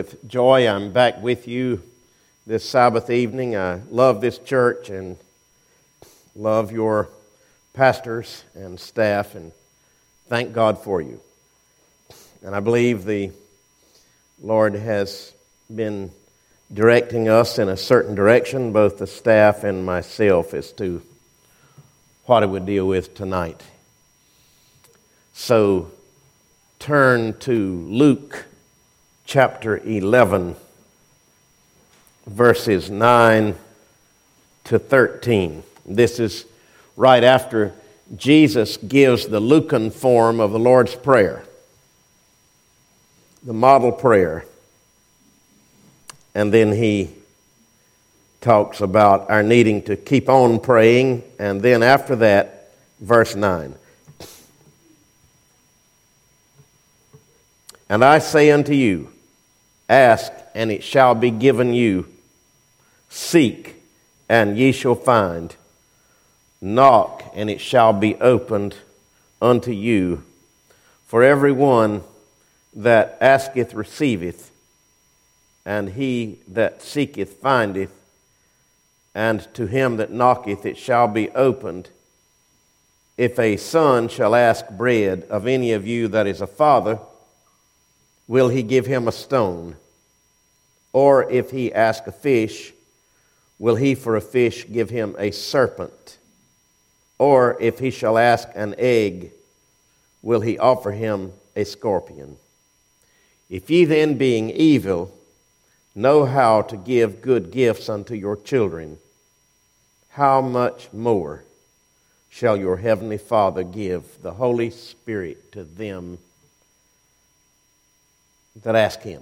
with joy I'm back with you this Sabbath evening. I love this church and love your pastors and staff, and thank God for you. And I believe the Lord has been directing us in a certain direction, both the staff and myself, as to what I would deal with tonight. So turn to Luke chapter 11, verses 9 to 13. This is right after Jesus gives the Lucan form of the Lord's Prayer, the model prayer. And then he talks about our needing to keep on praying. And then after that, verse 9. And I say unto you, ask, and it shall be given you. Seek, and ye shall find. Knock, and it shall be opened unto you. For every one that asketh receiveth, and he that seeketh findeth, and to him that knocketh it shall be opened. If a son shall ask bread of any of you that is a father, will he give him a stone? Or if he ask a fish, will he for a fish give him a serpent? Or if he shall ask an egg, will he offer him a scorpion? If ye then, being evil, know how to give good gifts unto your children, how much more shall your heavenly Father give the Holy Spirit to them that ask him?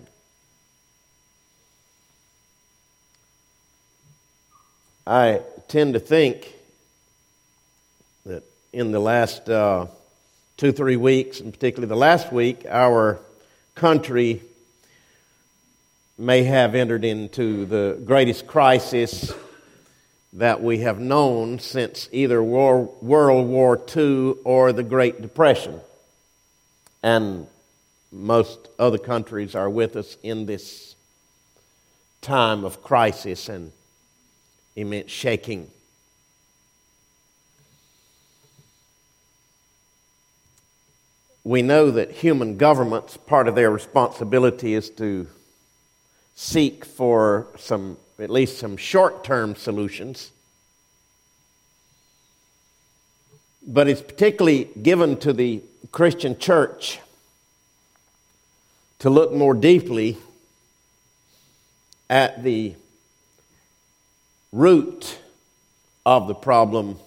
I tend to think that in the last 2-3 weeks, and particularly the last week, our country may have entered into the greatest crisis that we have known since either World War II or the Great Depression. And most other countries are with us in this time of crisis and immense shaking. We know that human governments, part of their responsibility is to seek for at least some short-term solutions. But it's particularly given to the Christian church to look more deeply at the root of the problem,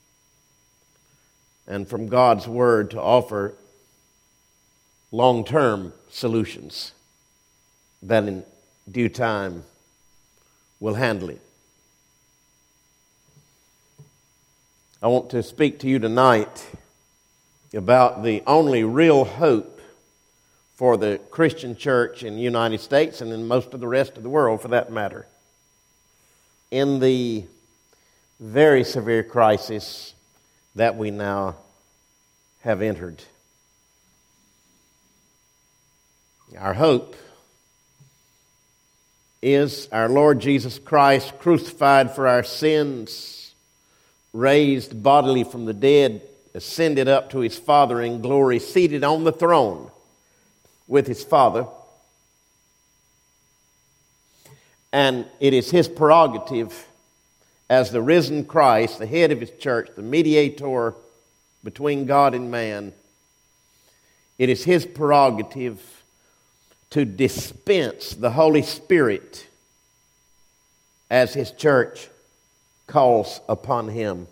and from God's Word to offer long-term solutions that in due time will handle it. I want to speak to you tonight about the only real hope for the Christian church in the United States and in most of the rest of the world, for that matter, in the very severe crisis that we now have entered. Our hope is our Lord Jesus Christ, crucified for our sins, raised bodily from the dead, ascended up to his Father in glory, seated on the throne with his Father. And it is his prerogative as the risen Christ, the head of his church, the mediator between God and man. It is his prerogative to dispense the Holy Spirit as his church calls upon him.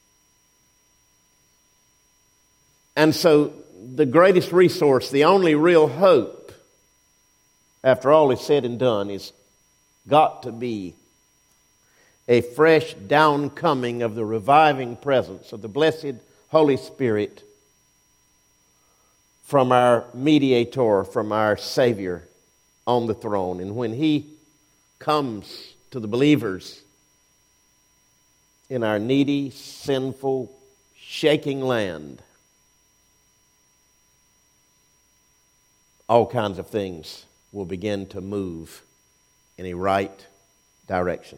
And so the greatest resource, the only real hope, after all is said and done, is got to be a fresh downcoming of the reviving presence of the blessed Holy Spirit from our mediator, from our Savior on the throne. And when he comes to the believers in our needy, sinful, shaking land, all kinds of things will begin to move in a right direction.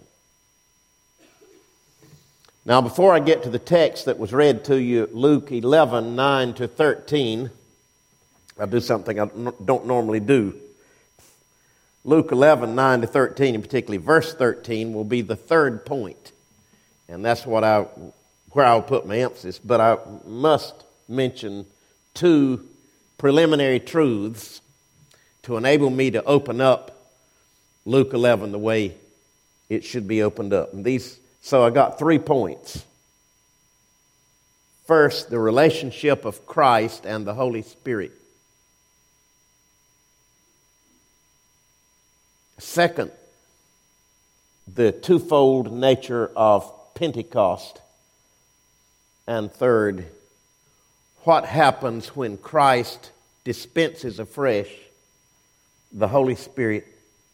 Now, before I get to the text that was read to you, Luke 11, 9 to 13, I'll do something I don't normally do. Luke 11, 9 to 13, and particularly verse 13, will be the third point. And that's where I'll put my emphasis. But I must mention two preliminary truths to enable me to open up Luke 11 the way it should be opened up. So I got 3 points. First, the relationship of Christ and the Holy Spirit. Second, the twofold nature of Pentecost. And third, what happens when Christ dispenses afresh the Holy Spirit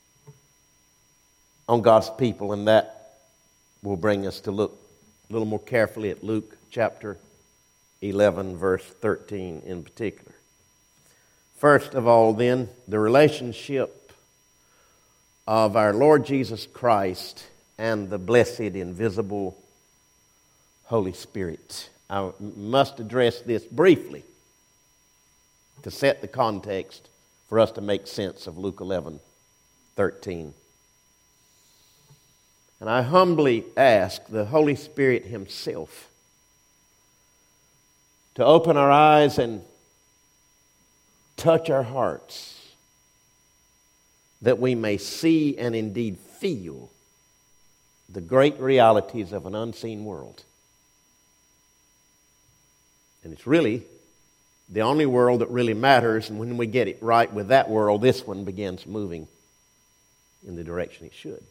on God's people, and that will bring us to look a little more carefully at Luke chapter 11, verse 13 in particular. First of all, then, the relationship of our Lord Jesus Christ and the blessed, invisible Holy Spirit. I must address this briefly to set the context for us to make sense of Luke 11, 13. And I humbly ask the Holy Spirit Himself to open our eyes and touch our hearts, that we may see and indeed feel the great realities of an unseen world. And it's really the only world that really matters, and when we get it right with that world, this one begins moving in the direction it should.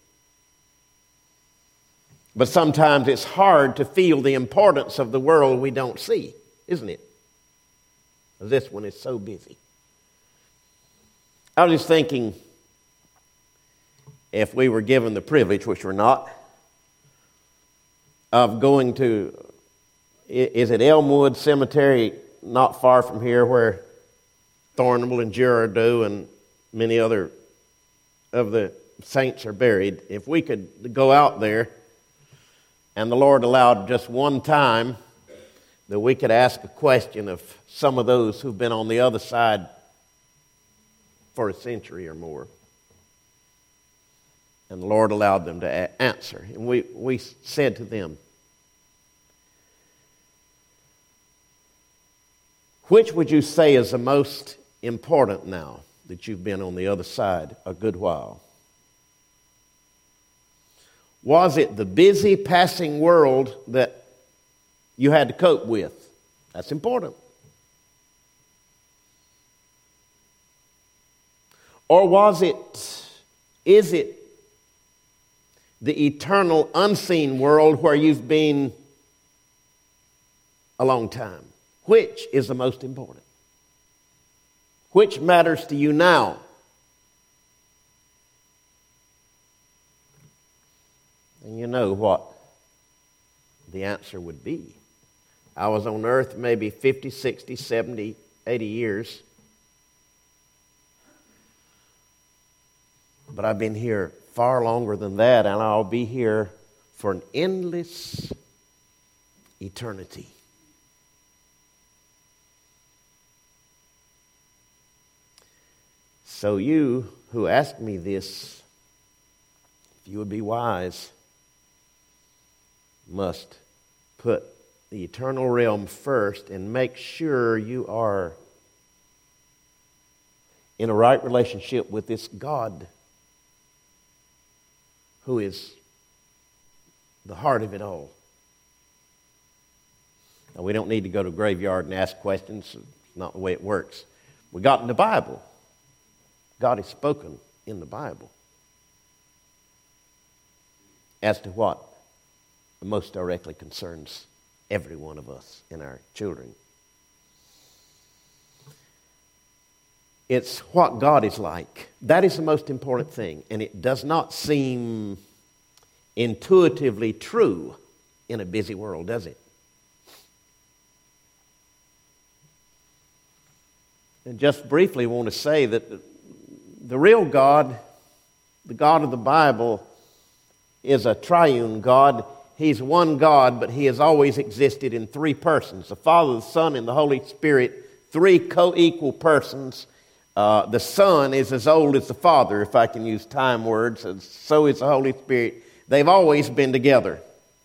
But sometimes it's hard to feel the importance of the world we don't see, isn't it? This one is so busy. I was just thinking, if we were given the privilege, which we're not, of going to, is it Elmwood Cemetery, not far from here, where Thornable and Girardeau and many other of the saints are buried. If we could go out there, and the Lord allowed just one time that we could ask a question of some of those who've been on the other side for a century or more. And the Lord allowed them to answer. And we said to them, which would you say is the most important now that you've been on the other side a good while? Was it the busy passing world that you had to cope with? That's important. Or is it the eternal unseen world where you've been a long time? Which is the most important? Which matters to you now? And you know what the answer would be. I was on earth maybe 50, 60, 70, 80 years. But I've been here far longer than that, and I'll be here for an endless eternity. So you who ask me this, if you would be wise, must put the eternal realm first and make sure you are in a right relationship with this God who is the heart of it all. Now, we don't need to go to a graveyard and ask questions. It's not the way it works. We got in the Bible. God is spoken in the Bible as to what most directly concerns every one of us and our children. It's what God is like. That is the most important thing, and it does not seem intuitively true in a busy world, does it? And just briefly want to say that The real God, the God of the Bible, is a triune God. He's one God, but he has always existed in three persons: the Father, the Son, and the Holy Spirit, three co-equal persons. The Son is as old as the Father, if I can use time words, and so is the Holy Spirit. They've always been together.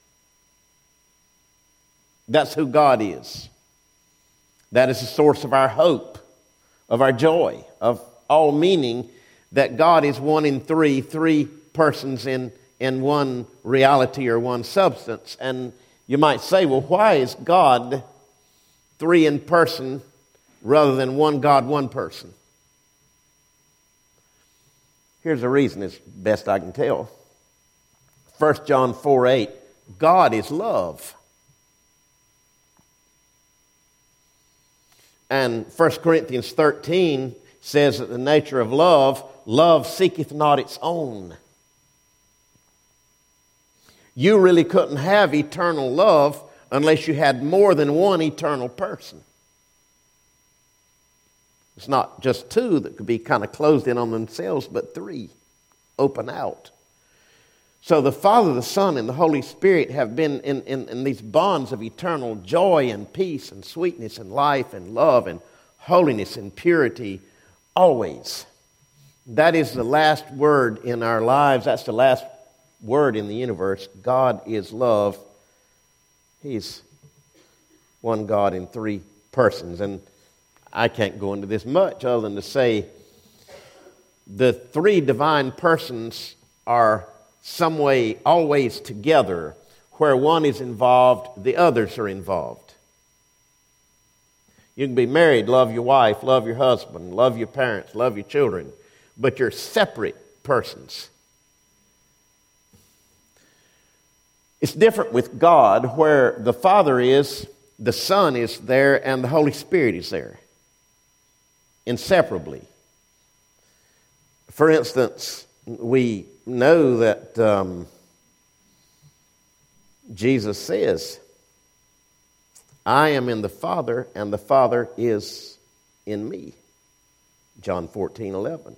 That's who God is. That is the source of our hope, of our joy, of all meaning, that God is one in three persons in one reality or one substance. And you might say, well, why is God three in person rather than one God, one person? Here's the reason, as best I can tell. 1 John 4:8, God is love. And 1 Corinthians 13 says that the nature of love seeketh not its own. You really couldn't have eternal love unless you had more than one eternal person. It's not just two that could be kind of closed in on themselves, but three open out. So the Father, the Son, and the Holy Spirit have been in these bonds of eternal joy and peace and sweetness and life and love and holiness and purity always. That is the last word in our lives. That's the last word in the universe. God is love. He's one God in three persons. And I can't go into this much other than to say the three divine persons are some way always together. Where one is involved, the others are involved. You can be married, love your wife, love your husband, love your parents, love your children, but you're separate persons. It's different with God, where the Father is, the Son is there, and the Holy Spirit is there, inseparably. For instance, we know that Jesus says, I am in the Father, and the Father is in me. John 14:11.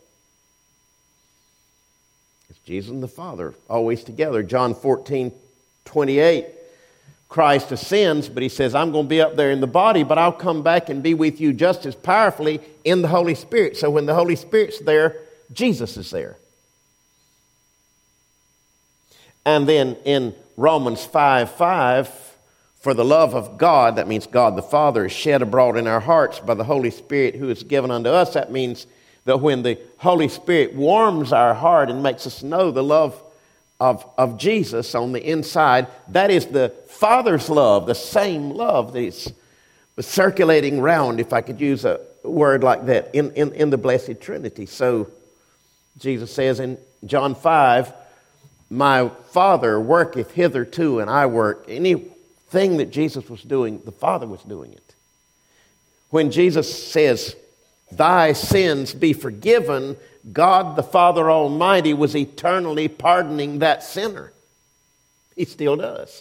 It's Jesus and the Father always together. John 14:28. Christ ascends, but he says, I'm going to be up there in the body, but I'll come back and be with you just as powerfully in the Holy Spirit. So when the Holy Spirit's there, Jesus is there. And then in Romans 5:5, for the love of God, that means God the Father, is shed abroad in our hearts by the Holy Spirit who is given unto us. That means that when the Holy Spirit warms our heart and makes us know the love of Jesus on the inside, that is the Father's love, the same love that is circulating around, if I could use a word like that, in the Blessed Trinity. So Jesus says in John 5, my Father worketh hitherto, and I work. Anything that Jesus was doing, the Father was doing it. When Jesus says, thy sins be forgiven, God the Father Almighty was eternally pardoning that sinner. He still does.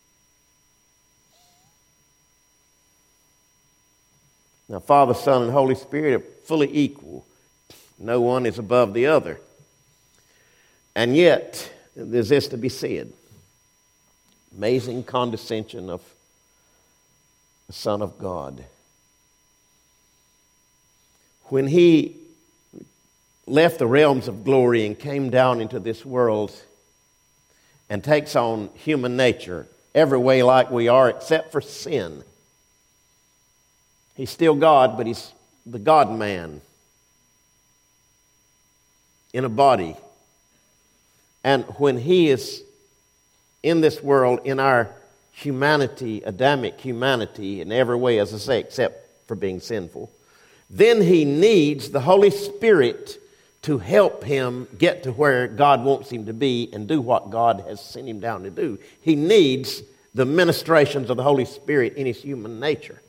Now, Father, Son, and Holy Spirit are fully equal. No one is above the other. And yet, there's this to be said. Amazing condescension of the Son of God. When he left the realms of glory and came down into this world and takes on human nature, every way like we are except for sin. He's still God, but he's the God-man in a body. And when he is in this world, in our humanity, Adamic humanity, in every way, as I say, except for being sinful, then he needs the Holy Spirit to help him get to where God wants him to be and do what God has sent him down to do. He needs the ministrations of the Holy Spirit in his human nature.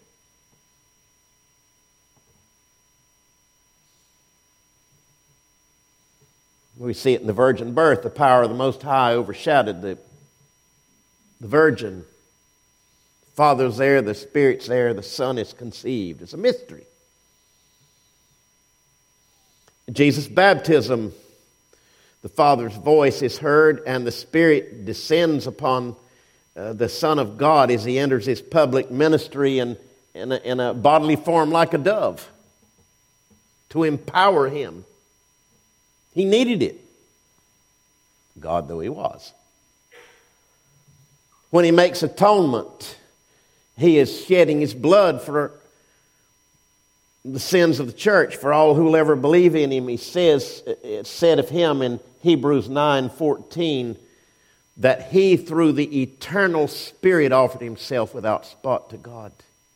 We see it in the virgin birth. The power of the Most High overshadowed the virgin. The Father's there, the Spirit's there, the Son is conceived. It's a mystery. Jesus' baptism, the Father's voice is heard and the Spirit descends upon the Son of God as he enters his public ministry in a bodily form like a dove to empower him. He needed it, God though he was. When he makes atonement, he is shedding his blood for the sins of the church, for all who will ever believe in him. He says, it's said of him in Hebrews 9:14, that he through the eternal Spirit offered himself without spot to God.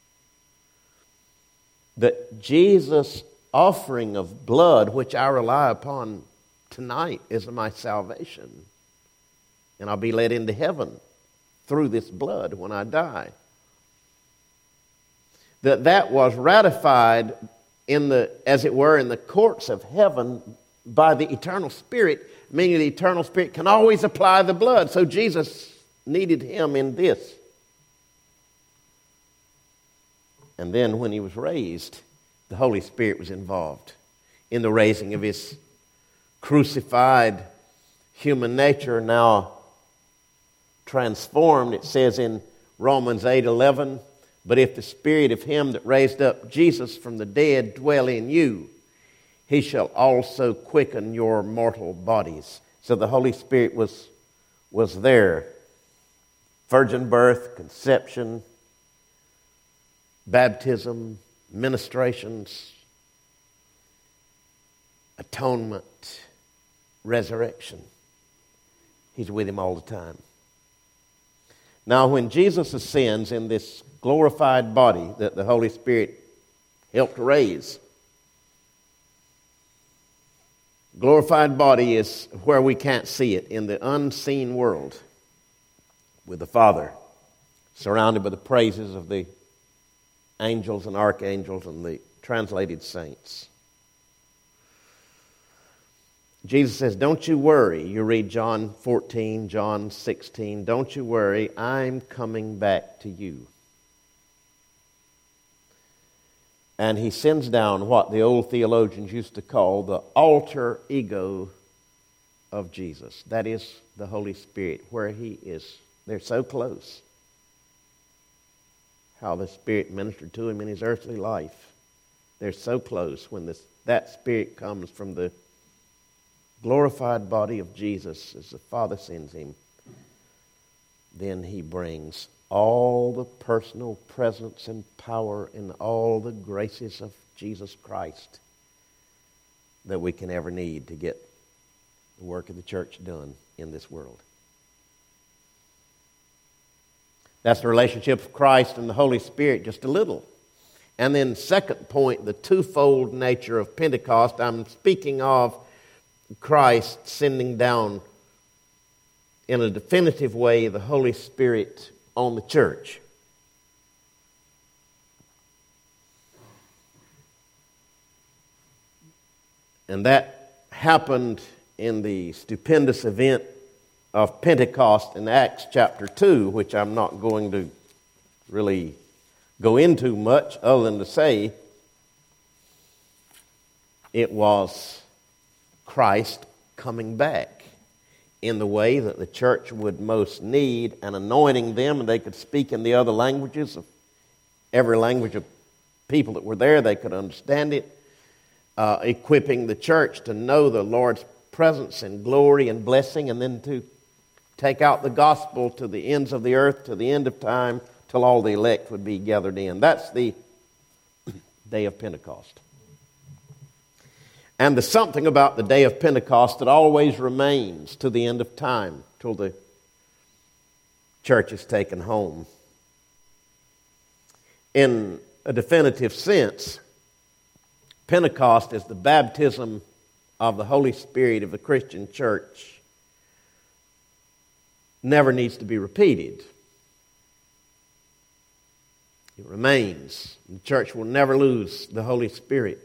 That Jesus' offering of blood, which I rely upon tonight, is my salvation. And I'll be led into heaven through this blood when I die. That was ratified as it were, in the courts of heaven by the eternal Spirit, meaning the eternal Spirit can always apply the blood. So Jesus needed him in this. And then when he was raised, the Holy Spirit was involved in the raising of his crucified human nature, now transformed. It says in Romans 8:11, but if the Spirit of him that raised up Jesus from the dead dwell in you, he shall also quicken your mortal bodies. So the Holy Spirit was there. Virgin birth, conception, baptism, ministrations, atonement, resurrection. He's with him all the time. Now, when Jesus ascends in this glorified body that the Holy Spirit helped raise, glorified body is where we can't see it, in the unseen world, with the Father, surrounded by the praises of the angels and archangels and the translated saints. Jesus says, don't you worry. You read John 14, John 16. Don't you worry, I'm coming back to you. And he sends down what the old theologians used to call the alter ego of Jesus. That is the Holy Spirit, where he is. They're so close. How the Spirit ministered to him in his earthly life. They're so close. When that Spirit comes from the glorified body of Jesus as the Father sends him, then he brings all the personal presence and power and all the graces of Jesus Christ that we can ever need to get the work of the church done in this world. That's the relationship of Christ and the Holy Spirit, just a little. And then second point, the twofold nature of Pentecost. I'm speaking of Christ sending down in a definitive way the Holy Spirit on the church. And that happened in the stupendous event of Pentecost in Acts chapter 2, which I'm not going to really go into much other than to say it was Christ coming back in the way that the church would most need, and anointing them, and they could speak in the other languages of every language of people that were there. They could understand it, equipping the church to know the Lord's presence and glory and blessing, and then to take out the gospel to the ends of the earth, to the end of time, till all the elect would be gathered in. That's the day of Pentecost. And there's something about the day of Pentecost that always remains to the end of time, till the church is taken home. In a definitive sense, Pentecost is the baptism of the Holy Spirit of the Christian church. Never needs to be repeated. It remains. The church will never lose the Holy Spirit.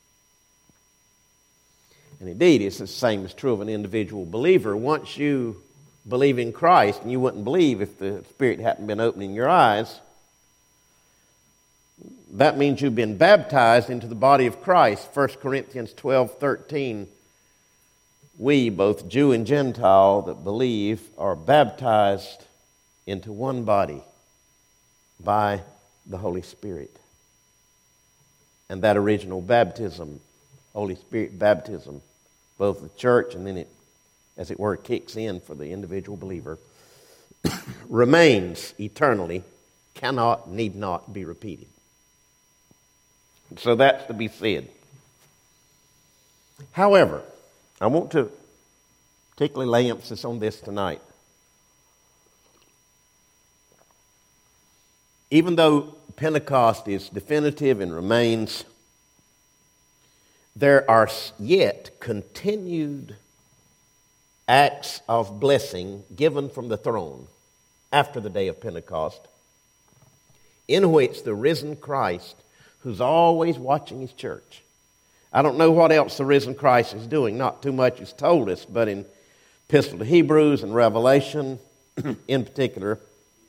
And indeed, it's the same is true of an individual believer. Once you believe in Christ, and you wouldn't believe if the Spirit hadn't been opening your eyes, That means you've been baptized into the body of Christ. 1 Corinthians 12:13. We, both Jew and Gentile that believe, are baptized into one body by the Holy Spirit. And that original baptism, Holy Spirit baptism, both the church and then it, as it were, kicks in for the individual believer, remains eternally, cannot, need not be repeated. So that's to be said. However, I want to particularly lay emphasis on this tonight. Even though Pentecost is definitive and remains, there are yet continued acts of blessing given from the throne after the day of Pentecost, in which the risen Christ, who's always watching his church. I don't know what else the risen Christ is doing. Not too much is told us, but in Epistle to Hebrews and Revelation in particular,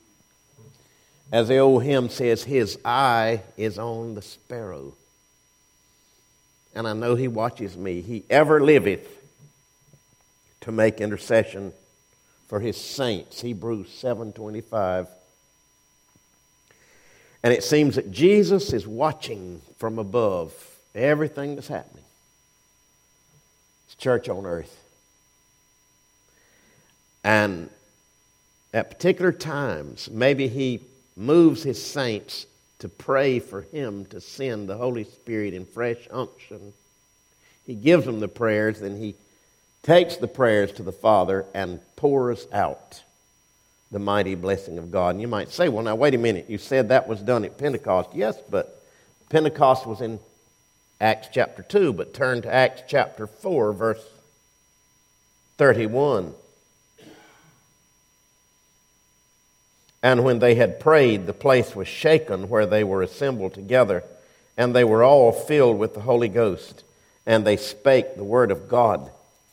as the old hymn says, his eye is on the sparrow. And I know he watches me. He ever liveth to make intercession for his saints. Hebrews 7:25. And it seems that Jesus is watching from above everything that's happening. It's church on earth. And at particular times, maybe he moves his saints to pray for him to send the Holy Spirit in fresh unction. He gives them the prayers, then he takes the prayers to the Father and pours out the mighty blessing of God. And you might say, well, now, wait a minute. You said that was done at Pentecost. Yes, but Pentecost was in Acts chapter 2, but turn to Acts chapter 4, verse 31. And when they had prayed, the place was shaken where they were assembled together, and they were all filled with the Holy Ghost, and they spake the word of God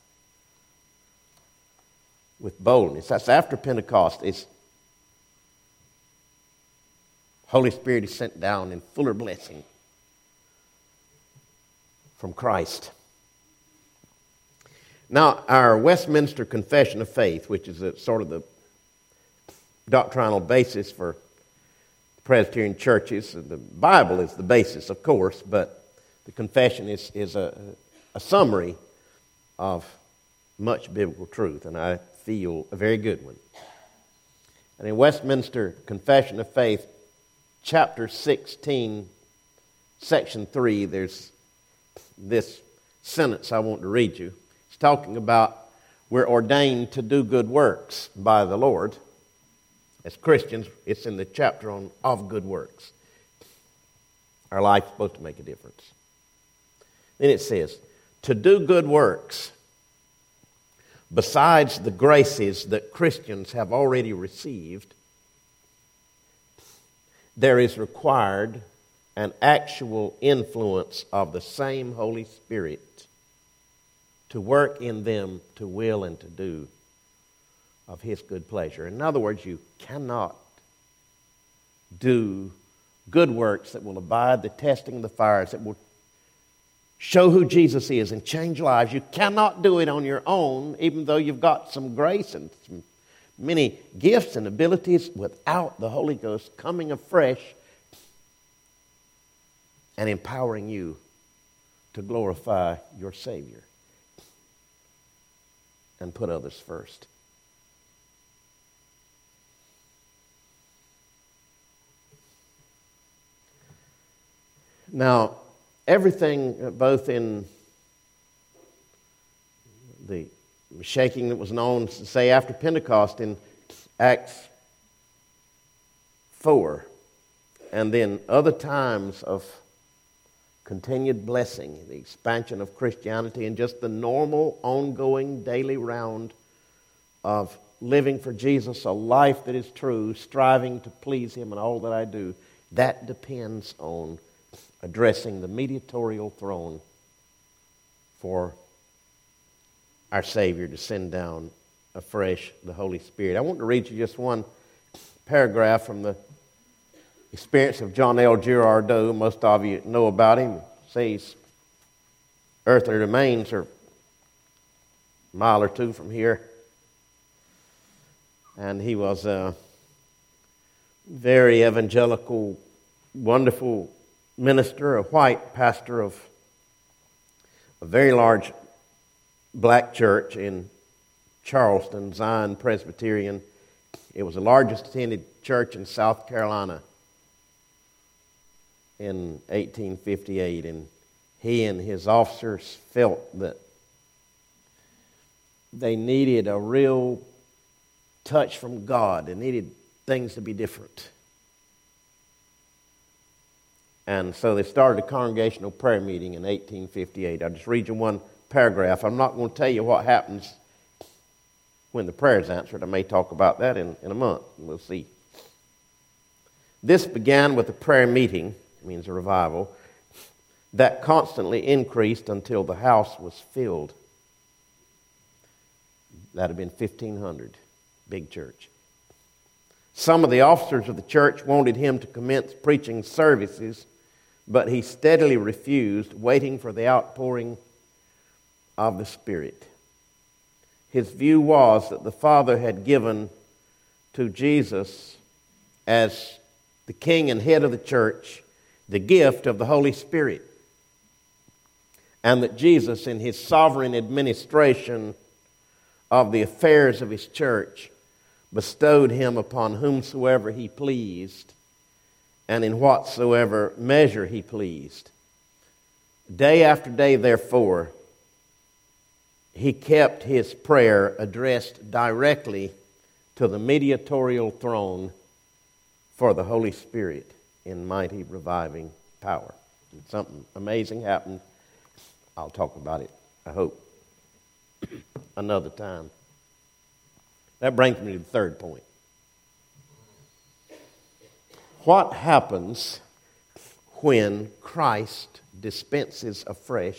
with boldness. That's after Pentecost. Holy Spirit is sent down in fuller blessing from Christ. Now, our Westminster Confession of Faith, which is sort of the doctrinal basis for Presbyterian churches. The Bible is the basis, of course, but the confession is a summary of much biblical truth, and I feel a very good one. And in Westminster Confession of Faith, chapter 16, section 3, there's this sentence I want to read you. It's talking about we're ordained to do good works by the Lord. As Christians, it's in the chapter on of good works. Our life's supposed to make a difference. Then it says, to do good works, besides the graces that Christians have already received, there is required an actual influence of the same Holy Spirit to work in them to will and to do of his good pleasure. In other words, you cannot do good works that will abide the testing of the fires, that will show who Jesus is and change lives. You cannot do it on your own, even though you've got some grace and some many gifts and abilities, without the Holy Ghost coming afresh and empowering you to glorify your Savior and put others first. Now, everything, both in the shaking that was known, say, after Pentecost in Acts 4, and then other times of continued blessing, the expansion of Christianity, and just the normal, ongoing, daily round of living for Jesus, a life that is true, striving to please him in all that I do, that depends on addressing the mediatorial throne for our Savior to send down afresh the Holy Spirit. I want to read you just one paragraph from the experience of John L. Girardeau. Most of you know about him. Say his earthly remains are a mile or two from here. And he was a very evangelical, wonderful minister, a white pastor of a very large black church in Charleston, Zion Presbyterian. It was the largest attended church in South Carolina in 1858, and he and his officers felt that they needed a real touch from God. They needed things to be different. And so they started a congregational prayer meeting in 1858. I'll just read you one paragraph. I'm not going to tell you what happens when the prayer is answered. I may talk about that in a month. We'll see. This began with a prayer meeting, it means a revival, that constantly increased until the house was filled. That had been 1,500, big church. Some of the officers of the church wanted him to commence preaching services, but he steadily refused, waiting for the outpouring of the Spirit. His view was that the Father had given to Jesus as the king and head of the church the gift of the Holy Spirit, and that Jesus, in his sovereign administration of the affairs of his church, bestowed him upon whomsoever he pleased and in whatsoever measure he pleased. Day after day, therefore, he kept his prayer addressed directly to the mediatorial throne for the Holy Spirit in mighty reviving power. And something amazing happened. I'll talk about it, I hope, another time. That brings me to the third point. What happens when Christ dispenses afresh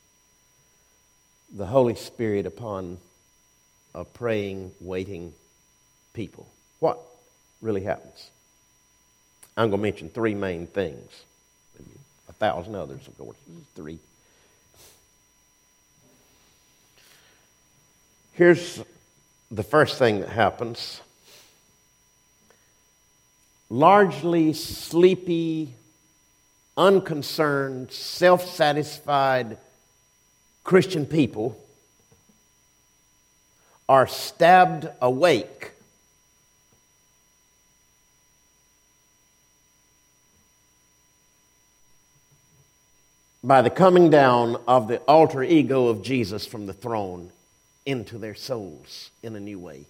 the Holy Spirit upon a praying, waiting people? What really happens? I'm going to mention three main things. Maybe 1,000 others, of course. This is three. Here's the first thing that happens. Largely sleepy, unconcerned, self-satisfied Christian people are stabbed awake by the coming down of the alter ego of Jesus from the throne into their souls in a new way.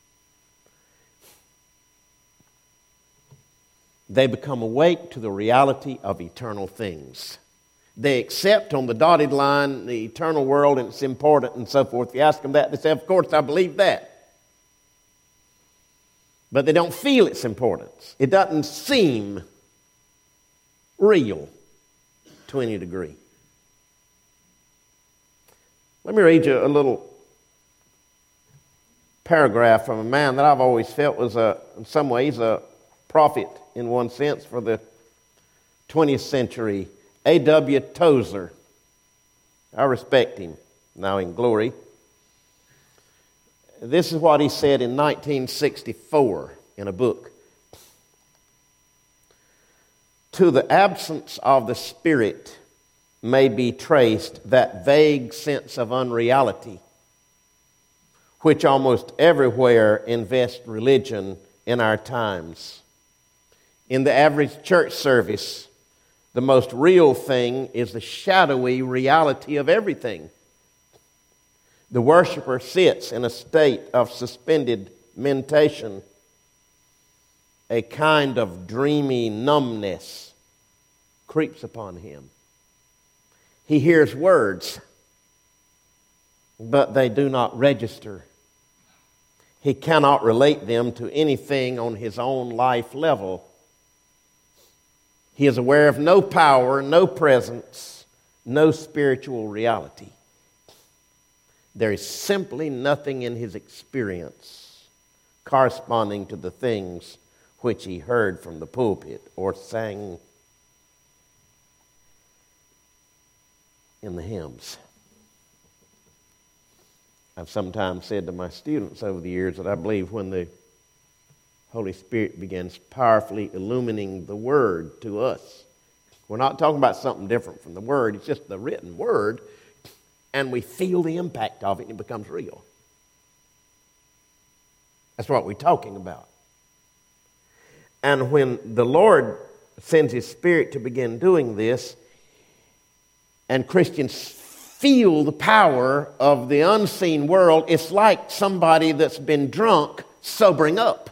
They become awake to the reality of eternal things. They accept on the dotted line the eternal world and it's important and so forth. If you ask them that, they say, of course, I believe that. But they don't feel its importance. It doesn't seem real to any degree. Let me read you a little paragraph from a man that I've always felt was, in some ways, a prophet in one sense for the 20th century, A.W. Tozer. I respect him now in glory. This is what he said in 1964 in a book. To the absence of the Spirit may be traced that vague sense of unreality which almost everywhere invests religion in our times. In the average church service, the most real thing is the shadowy reality of everything. The worshiper sits in a state of suspended meditation. A kind of dreamy numbness creeps upon him. He hears words, but they do not register. He cannot relate them to anything on his own life level. He is aware of no power, no presence, no spiritual reality. There is simply nothing in his experience corresponding to the things which he heard from the pulpit or sang in the hymns. I've sometimes said to my students over the years that I believe when the Holy Spirit begins powerfully illuminating the Word to us, we're not talking about something different from the Word, it's just the written Word, and we feel the impact of it and it becomes real. That's what we're talking about. And when the Lord sends His Spirit to begin doing this, and Christians feel the power of the unseen world, it's like somebody that's been drunk sobering up.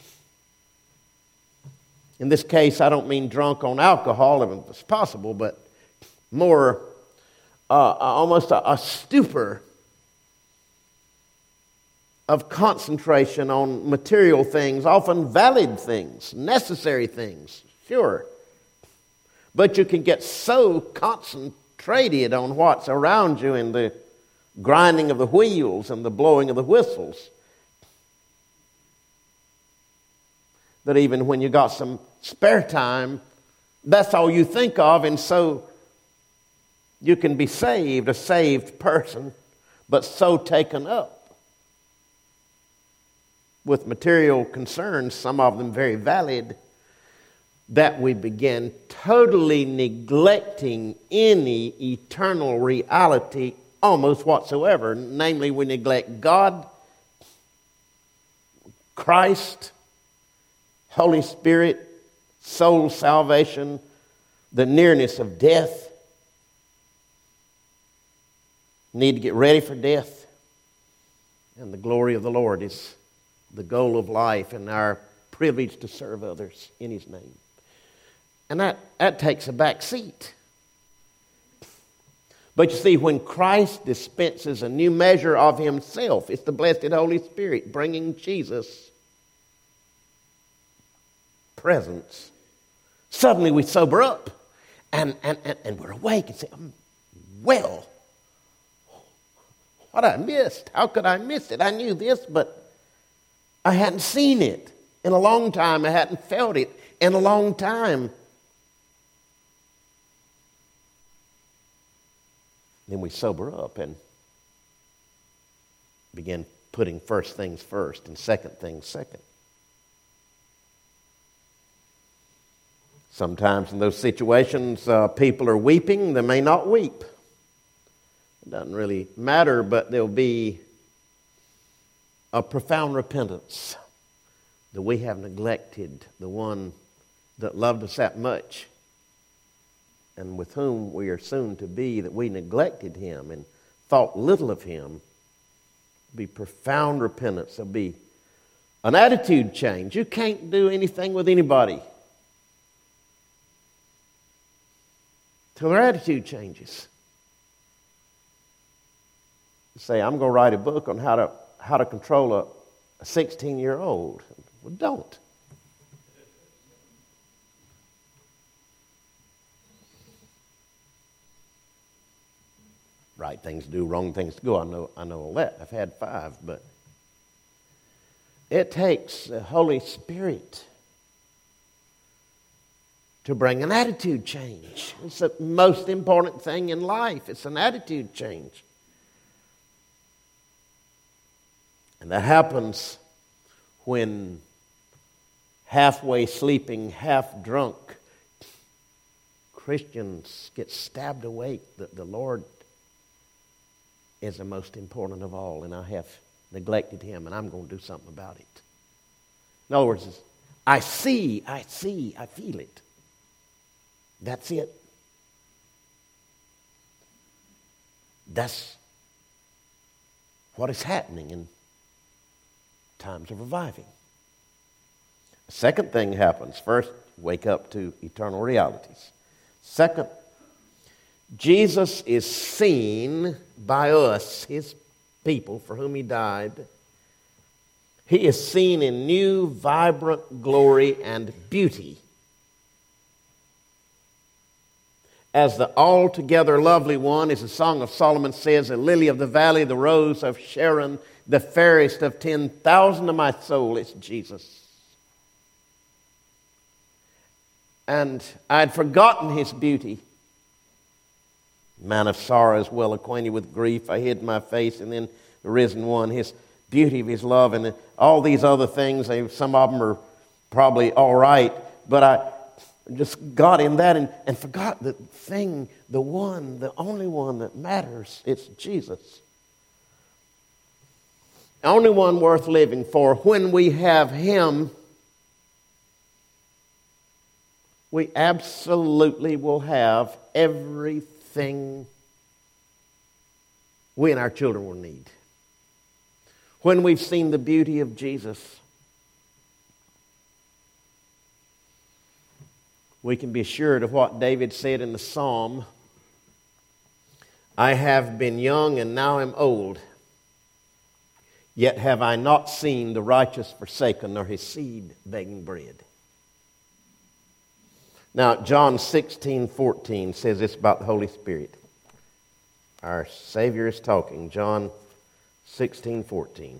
In this case, I don't mean drunk on alcohol, if it's possible, but more almost a stupor of concentration on material things, often valid things, necessary things, sure. But you can get so concentrated on what's around you in the grinding of the wheels and the blowing of the whistles that even when you got some spare time, that's all you think of, and so you can be saved, a saved person, but so taken up with material concerns, some of them very valid, that we begin totally neglecting any eternal reality almost whatsoever. Namely, we neglect God, Christ, Holy Spirit, soul salvation, the nearness of death. Need to get ready for death. And the glory of the Lord is the goal of life and our privilege to serve others in His name. And that takes a back seat. But you see, when Christ dispenses a new measure of Himself, it's the blessed Holy Spirit bringing Jesus' presence. Suddenly we sober up and we're awake and say, well, what I missed? How could I miss it? I knew this, but I hadn't seen it in a long time. I hadn't felt it in a long time. Then we sober up and begin putting first things first and second things second. Sometimes in those situations, people are weeping. They may not weep. It doesn't really matter, but there'll be a profound repentance that we have neglected the one that loved us that much and with whom we are soon to be, that we neglected Him and thought little of Him. There'll be profound repentance. There'll be an attitude change. You can't do anything with anybody till their attitude changes. You say, I'm going to write a book on how to control a 16-year-old. Well, don't. Right things to do, wrong things to go. I know all that. I've had 5, but it takes the Holy Spirit to bring an attitude change. It's the most important thing in life. It's an attitude change. And that happens when halfway sleeping, half drunk Christians get stabbed awake that the Lord is the most important of all, and I have neglected Him, and I'm going to do something about it. In other words, I see, I feel it. That's it. That's what is happening in times of reviving. The second thing happens. First, wake up to eternal realities. Second, Jesus is seen by us, His people for whom He died. He is seen in new, vibrant glory and beauty. As the altogether lovely one, as the Song of Solomon says, the lily of the valley, the rose of Sharon, the fairest of 10,000 of my soul, it's Jesus. And I had forgotten his beauty. Man of sorrows, well acquainted with grief, I hid my face, and then the risen one, his beauty of his love, and all these other things, some of them are probably all right, but I just got in that and forgot the thing, the one, the only one that matters. It's Jesus. The only one worth living for. When we have him, we absolutely will have everything we and our children will need. When we've seen the beauty of Jesus, we can be assured of what David said in the Psalm, I have been young and now am old, yet have I not seen the righteous forsaken, nor his seed begging bread. Now, John 16:14 says this about the Holy Spirit. Our Savior is talking, John 16:14.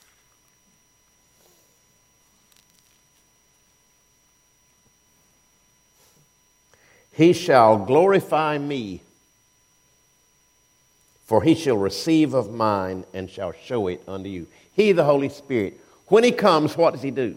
He shall glorify me, for he shall receive of mine and shall show it unto you. He, the Holy Spirit, when he comes, what does he do?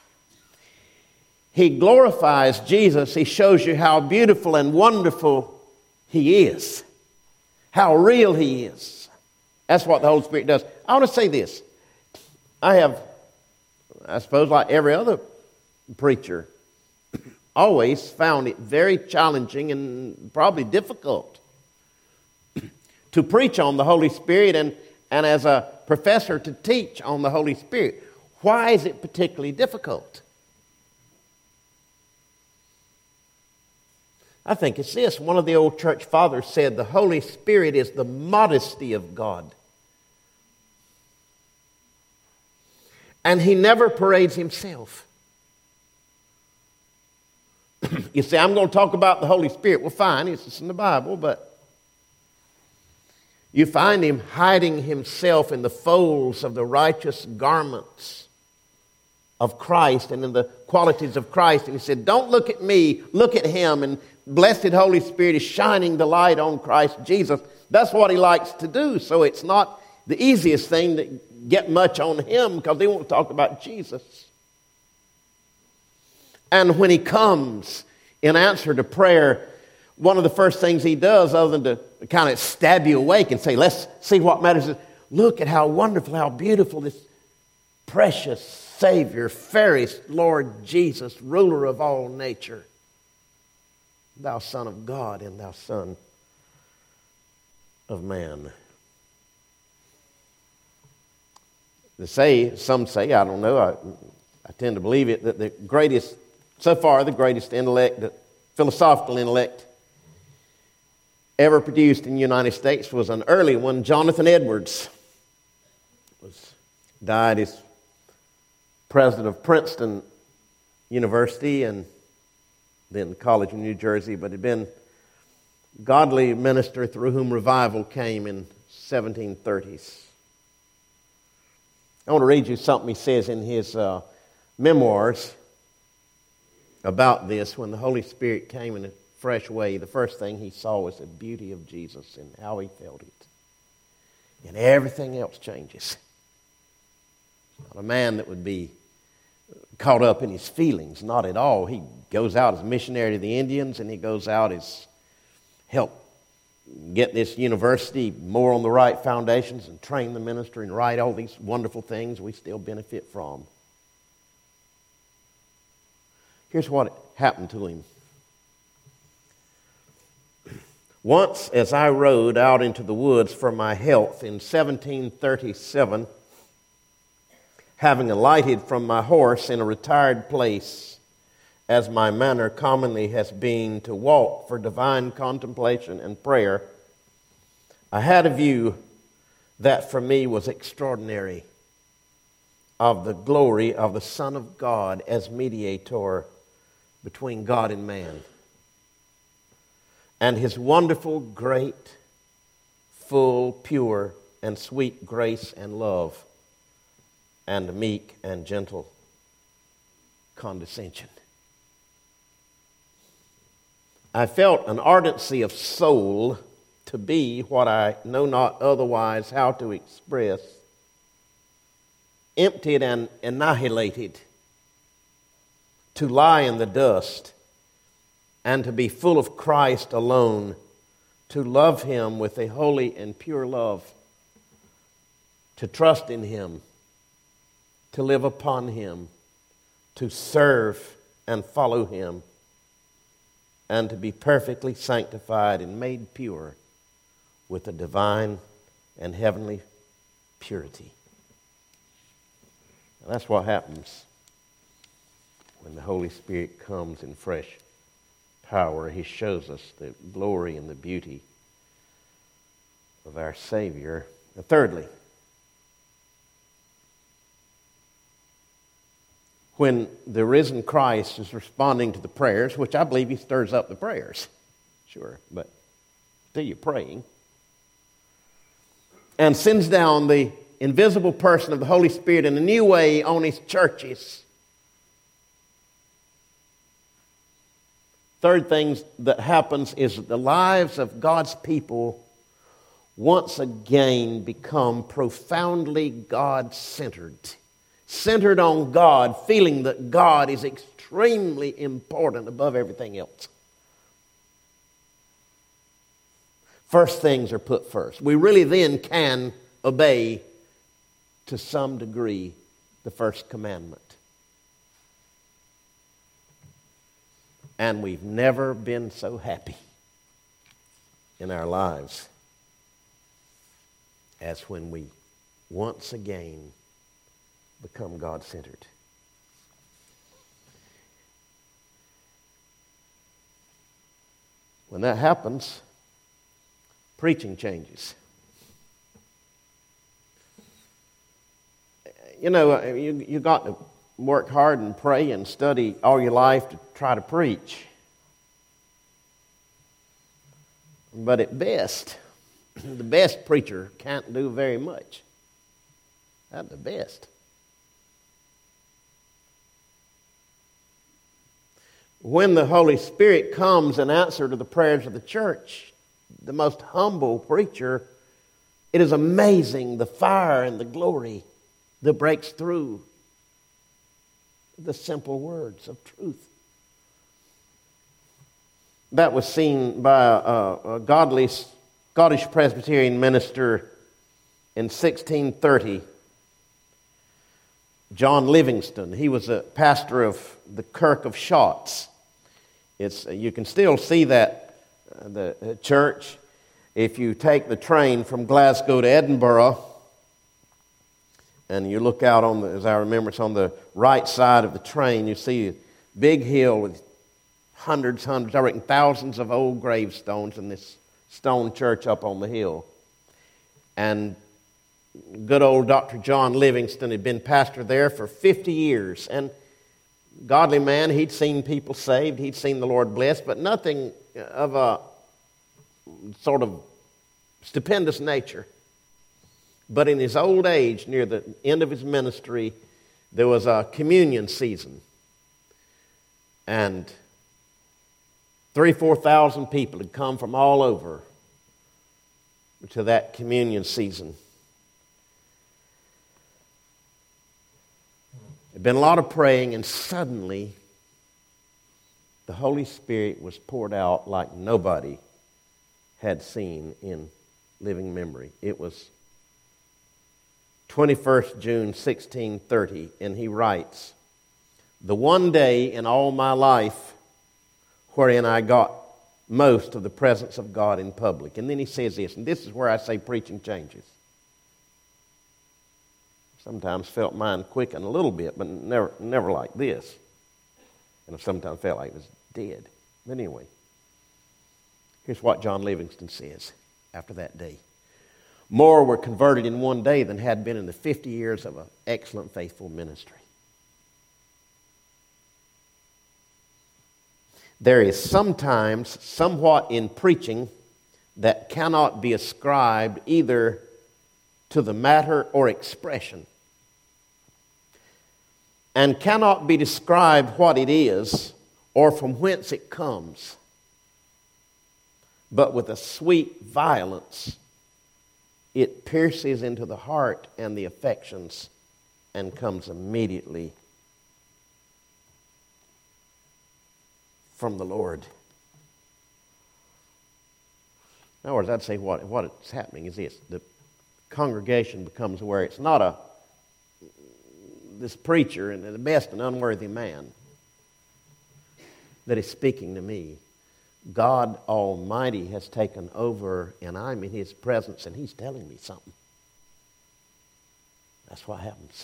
He glorifies Jesus. He shows you how beautiful and wonderful he is, how real he is. That's what the Holy Spirit does. I want to say this. I suppose like every other preacher, always found it very challenging and probably difficult to preach on the Holy Spirit and as a professor to teach on the Holy Spirit. Why is it particularly difficult? I think it's this. One of the old church fathers said the Holy Spirit is the modesty of God. And he never parades himself. You say, I'm going to talk about the Holy Spirit. Well, fine, it's in the Bible, but you find him hiding himself in the folds of the righteous garments of Christ and in the qualities of Christ. And he said, don't look at me, look at him. And blessed Holy Spirit is shining the light on Christ Jesus. That's what he likes to do. So it's not the easiest thing to get much on him because they won't talk about Jesus. And when he comes in answer to prayer, one of the first things he does, other than to kind of stab you awake and say, let's see what matters, is look at how wonderful, how beautiful this precious Savior, fairest Lord Jesus, ruler of all nature, thou Son of God and thou Son of man. Some say, I don't know, I tend to believe it, that the greatest intellect, philosophical intellect ever produced in the United States was an early one, Jonathan Edwards. Died as president of Princeton University and then the College of New Jersey, but had been a godly minister through whom revival came in 1730s. I want to read you something he says in his memoirs about this. When the Holy Spirit came in a fresh way, the first thing he saw was the beauty of Jesus and how he felt it. And everything else changes. Not a man that would be caught up in his feelings, not at all. He goes out as missionary to the Indians, and he goes out as help get this university more on the right foundations and train the ministry and write all these wonderful things we still benefit from. Here's what happened to him. Once, as I rode out into the woods for my health in 1737, having alighted from my horse in a retired place, as my manner commonly has been to walk for divine contemplation and prayer, I had a view that for me was extraordinary of the glory of the Son of God as mediator between God and man, and his wonderful, great, full, pure, and sweet grace and love, and meek and gentle condescension. I felt an ardency of soul to be what I know not otherwise how to express, emptied and annihilated, to lie in the dust, and to be full of Christ alone, to love Him with a holy and pure love, to trust in Him, to live upon Him, to serve and follow Him, and to be perfectly sanctified and made pure with a divine and heavenly purity. And that's what happens when the Holy Spirit comes in fresh power. He shows us the glory and the beauty of our Savior. And thirdly, when the risen Christ is responding to the prayers, which I believe He stirs up the prayers, sure, but still you're praying, and sends down the invisible person of the Holy Spirit in a new way on His churches. Third thing that happens is that the lives of God's people once again become profoundly God-centered. Centered on God, feeling that God is extremely important above everything else. First things are put first. We really then can obey to some degree the first commandment. And we've never been so happy in our lives as when we once again become God-centered. When that happens, preaching changes. You know, you got to work hard and pray and study all your life to try to preach. But at best, the best preacher can't do very much. At the best. When the Holy Spirit comes in answer to the prayers of the church, the most humble preacher, it is amazing the fire and the glory that breaks through the simple words of truth. That was seen by a godly Scottish Presbyterian minister in 1630, John Livingston. He was a pastor of the Kirk of Shotts. You can still see that the church if you take the train from Glasgow to Edinburgh, and you look out on as I remember, it's on the right side of the train. You see a big hill with hundreds, I reckon thousands of old gravestones in this stone church up on the hill. And good old Dr. John Livingston had been pastor there for 50 years. And godly man, he'd seen people saved, he'd seen the Lord blessed, but nothing of a sort of stupendous nature. But in his old age, near the end of his ministry, there was a communion season. And 3,000-4,000 people had come from all over to that communion season. There'd been a lot of praying, and suddenly the Holy Spirit was poured out like nobody had seen in living memory. It was 21st June 1630, and he writes, "The one day in all my life wherein I got most of the presence of God in public." And then he says this, and this is where I say preaching changes. Sometimes felt mine quicken a little bit, but never like this. And I sometimes felt like it was dead. But anyway, here's what John Livingston says after that day. "More were converted in one day than had been in the 50 years of an excellent, faithful ministry." There is sometimes somewhat in preaching that cannot be ascribed either to the matter or expression, and cannot be described what it is or from whence it comes. but with a sweet violence it pierces into the heart and the affections and comes immediately from the Lord. In other words, I'd say what is happening is this. The congregation becomes aware it's not this preacher and the best and unworthy man that is speaking to me. God Almighty has taken over and I'm in His presence and He's telling me something. That's what happens.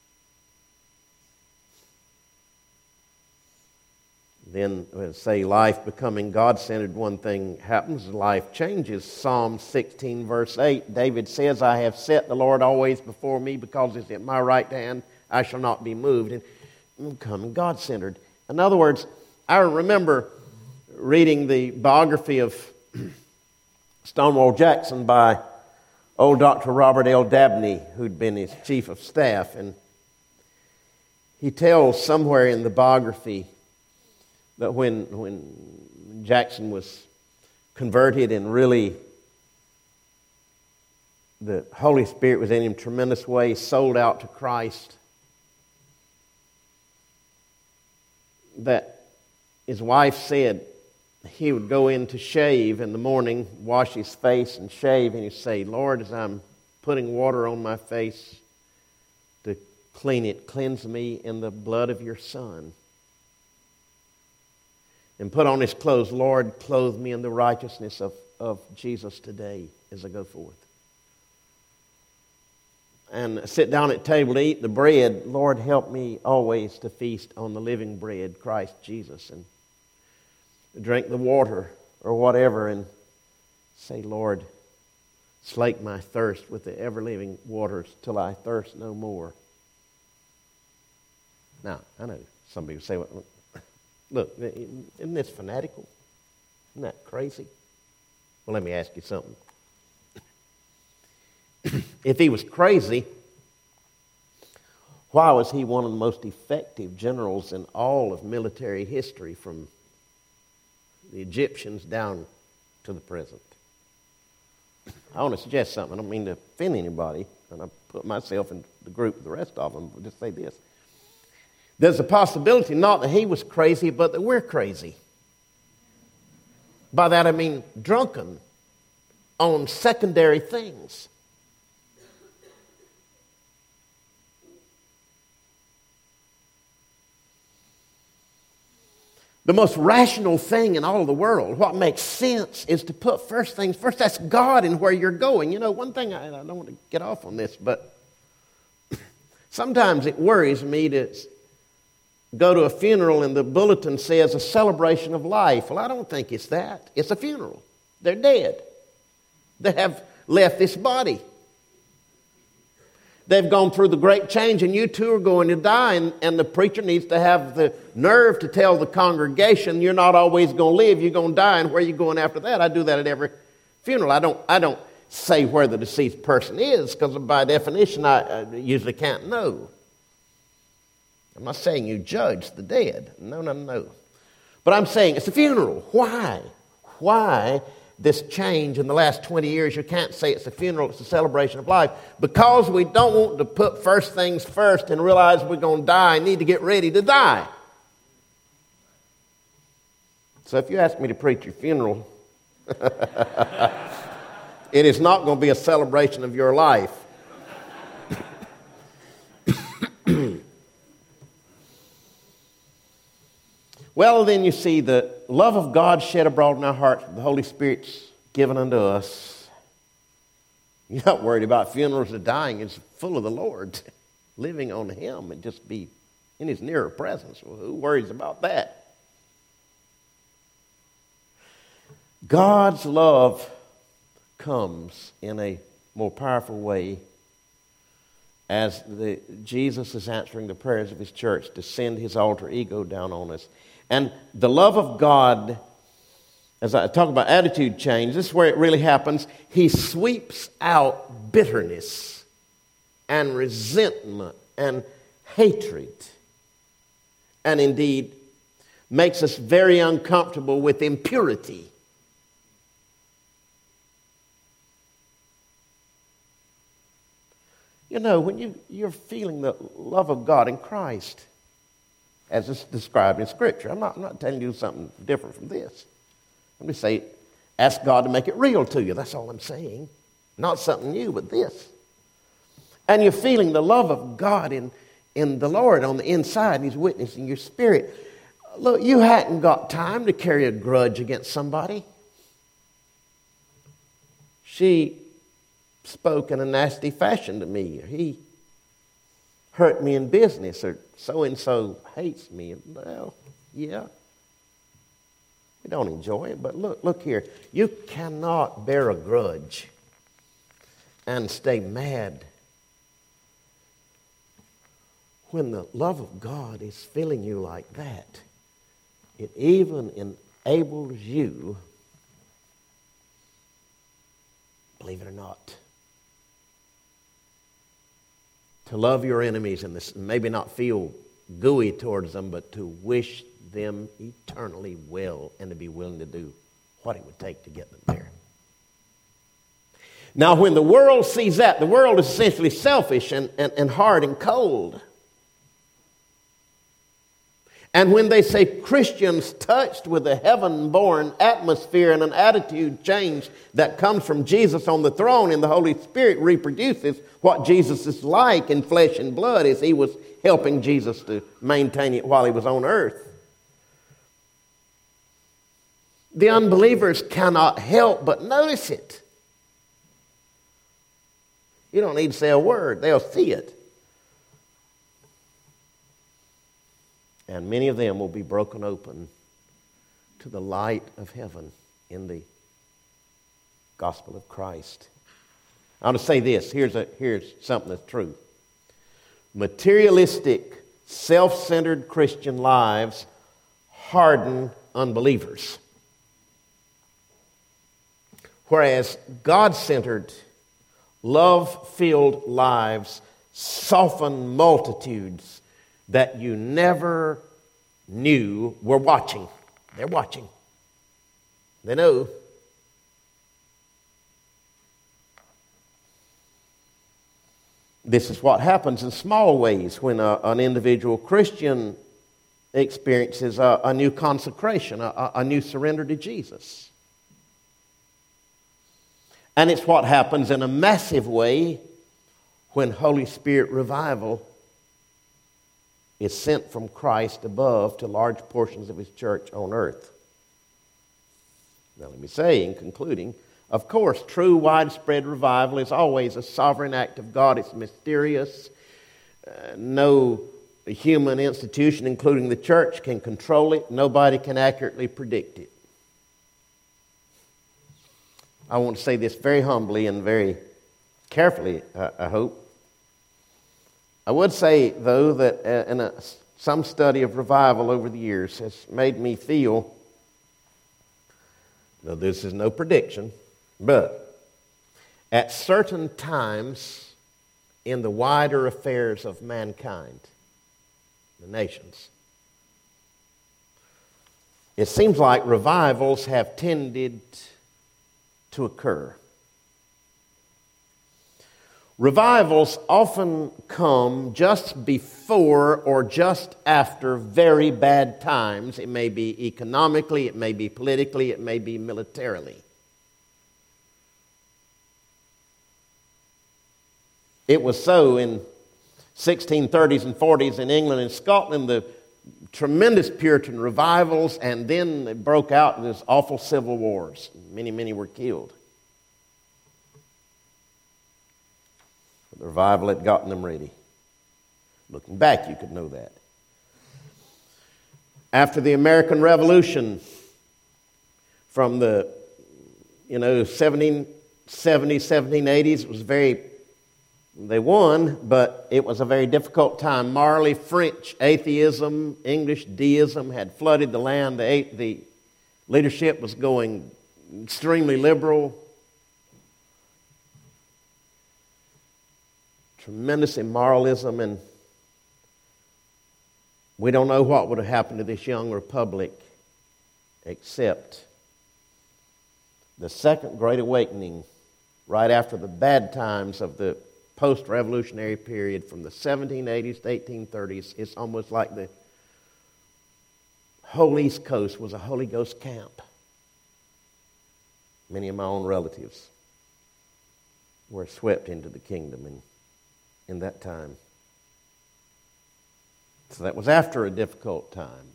Then, say life becoming God-centered, one thing happens, life changes. Psalm 16, verse 8, David says, I have set the Lord always before me because He's at my right hand, I shall not be moved. And becoming God-centered. In other words, I remember reading the biography of Stonewall Jackson by old Dr. Robert L. Dabney, who'd been his chief of staff. And he tells somewhere in the biography that when Jackson was converted and really the Holy Spirit was in him tremendous way, sold out to Christ, that his wife said he would go in to shave in the morning, wash his face and shave, and he'd say, Lord, as I'm putting water on my face to clean it, cleanse me in the blood of your Son. And put on his clothes, Lord, clothe me in the righteousness of Jesus today as I go forth. And sit down at table to eat the bread, Lord, help me always to feast on the living bread, Christ Jesus, and drink the water or whatever and say, Lord, slake my thirst with the ever-living waters till I thirst no more. Now, I know some people say, look, isn't this fanatical? Isn't that crazy? Well, let me ask you something. If he was crazy, why was he one of the most effective generals in all of military history from the Egyptians down to the present? I want to suggest something. I don't mean to offend anybody, and I put myself in the group with the rest of them, but just say this. There's a possibility not that he was crazy, but that we're crazy. By that I mean drunken on secondary things. The most rational thing in all of the world, what makes sense, is to put first things first. That's God and where you're going. You know, one thing, I don't want to get off on this, but sometimes it worries me to go to a funeral and the bulletin says a celebration of life. Well, I don't think it's that. It's a funeral. They're dead. They have left this body. They've gone through the great change, and you too are going to die, and the preacher needs to have the nerve to tell the congregation, you're not always going to live, you're going to die, and where are you going after that? I do that at every funeral. I don't say where the deceased person is, because by definition, I usually can't know. I'm not saying you judge the dead. No. But I'm saying it's a funeral. Why? Why this change in the last 20 years? You can't say it's a funeral, it's a celebration of life. Because we don't want to put first things first and realize we're going to die and need to get ready to die. So if you ask me to preach your funeral, it is not going to be a celebration of your life. Well, then you see the love of God shed abroad in our hearts, the Holy Spirit's given unto us. You're not worried about funerals or dying. It's full of the Lord, living on Him and just be in His nearer presence. Well, who worries about that? God's love comes in a more powerful way as Jesus is answering the prayers of His church to send His alter ego down on us. And the love of God, as I talk about attitude change, this is where it really happens. He sweeps out bitterness and resentment and hatred, and indeed makes us very uncomfortable with impurity. You know, when you're feeling the love of God in Christ, as it's described in Scripture. I'm not telling you something different from this. Let me say, ask God to make it real to you. That's all I'm saying. Not something new, but this. And you're feeling the love of God in the Lord on the inside, and He's witnessing your spirit. Look, you hadn't got time to carry a grudge against somebody. She spoke in a nasty fashion to me, or he hurt me in business, or so-and-so hates me. Well, yeah. We don't enjoy it, but look here. You cannot bear a grudge and stay mad when the love of God is filling you like that. It even enables you, believe it or not, to love your enemies and maybe not feel gooey towards them, but to wish them eternally well and to be willing to do what it would take to get them there. Now, when the world sees that, the world is essentially selfish and hard and cold. And when they say Christians touched with a heaven-born atmosphere and an attitude change that comes from Jesus on the throne and the Holy Spirit reproduces what Jesus is like in flesh and blood as He was helping Jesus to maintain it while He was on earth, the unbelievers cannot help but notice it. You don't need to say a word. They'll see it. And many of them will be broken open to the light of heaven in the gospel of Christ. I want to say this. Here's something that's true. Materialistic, self-centered Christian lives harden unbelievers. Whereas God-centered, love-filled lives soften multitudes that you never knew were watching. They're watching. They know. This is what happens in small ways when an individual Christian experiences a new consecration, a new surrender to Jesus. And it's what happens in a massive way when Holy Spirit revival is sent from Christ above to large portions of His church on earth. Now let me say, in concluding, of course, true widespread revival is always a sovereign act of God. It's mysterious. No human institution, including the church, can control it. Nobody can accurately predict it. I want to say this very humbly and very carefully, I hope. I would say, though, that some study of revival over the years has made me feel, now this is no prediction, but at certain times in the wider affairs of mankind, the nations, it seems like revivals have tended to occur. Revivals often come just before or just after very bad times. It may be economically, it may be politically, it may be militarily. It was so in 1630s and 40s in England and Scotland, the tremendous Puritan revivals, and then it broke out in these awful civil wars. Many were killed. The revival had gotten them ready. Looking back, you could know that. After the American Revolution, from the 1770s, 1780s, it was they won, but it was a very difficult time. Morally, French atheism, English deism had flooded the land. The leadership was going extremely liberal. Tremendous immoralism, and we don't know what would have happened to this young republic except the Second Great Awakening right after the bad times of the post-revolutionary period from the 1780s to 1830s. It's almost like the whole East Coast was a Holy Ghost camp. Many of my own relatives were swept into the kingdom in that time. So that was after a difficult time.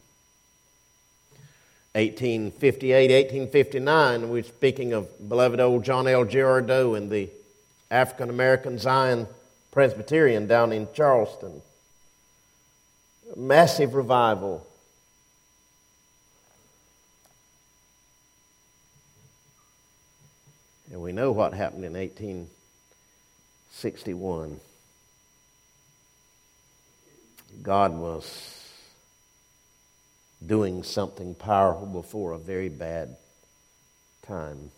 1858, 1859, we're speaking of beloved old John L. Girardeau and the African-American Zion Presbyterian down in Charleston. Massive revival. And we know what happened in 1861. God was doing something powerful before a very bad time.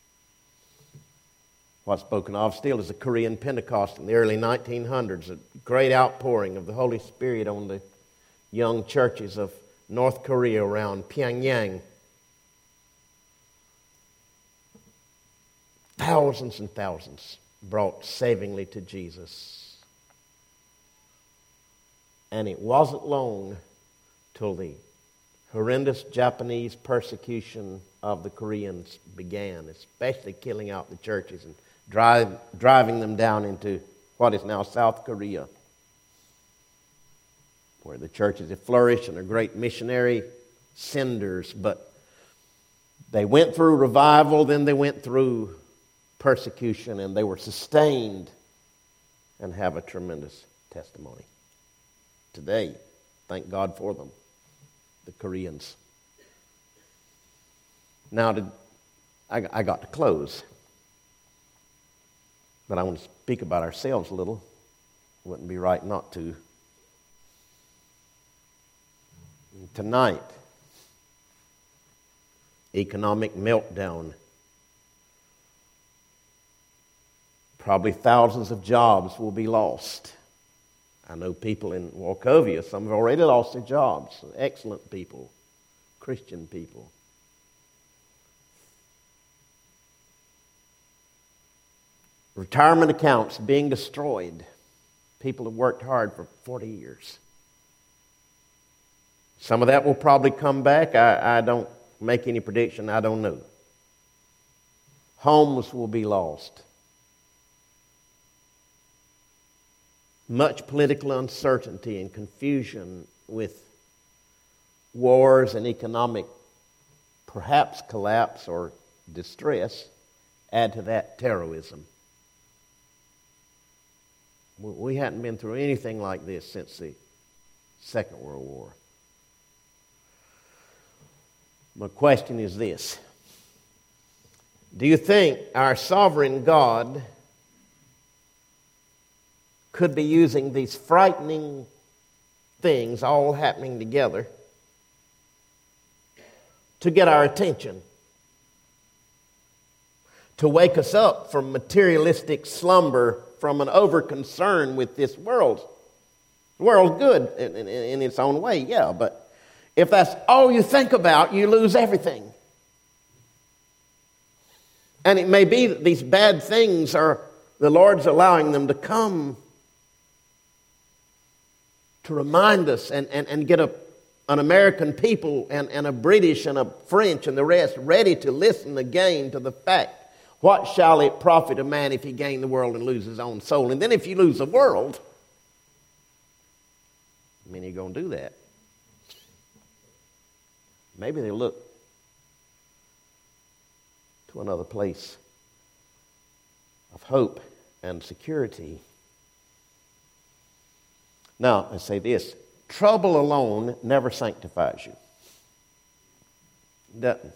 What's spoken of still is the Korean Pentecost in the early 1900s, a great outpouring of the Holy Spirit on the young churches of North Korea around Pyongyang. Thousands and thousands brought savingly to Jesus. And it wasn't long till the horrendous Japanese persecution of the Koreans began, especially killing out the churches and driving them down into what is now South Korea, where the churches have flourished and are great missionary centers. But they went through revival, then they went through persecution, and they were sustained and have a tremendous testimony. Today, thank God for them, the Koreans. Now, I got to close, but I want to speak about ourselves a little. It wouldn't be right not to. Tonight, economic meltdown. Probably thousands of jobs will be lost. I know people in Wachovia, some have already lost their jobs. Excellent people, Christian people. Retirement accounts being destroyed. People have worked hard for 40 years. Some of that will probably come back. I don't make any prediction. I don't know. Homes will be lost. Much political uncertainty and confusion with wars and economic, perhaps collapse or distress. Add to that terrorism. We hadn't been through anything like this since the Second World War. My question is this: do you think our sovereign God could be using these frightening things all happening together to get our attention, to wake us up from materialistic slumber, from an over-concern with this world? The world's good in its own way, yeah, but if that's all you think about, you lose everything. And it may be that these bad things are the Lord's allowing them to come to remind us and get an American people and a British and a French and the rest ready to listen again to the fact, what shall it profit a man if he gain the world and lose his own soul? And then if you lose the world, I mean, you're going to do that. Maybe they look to another place of hope and security. Now, I say this: trouble alone never sanctifies you. It doesn't.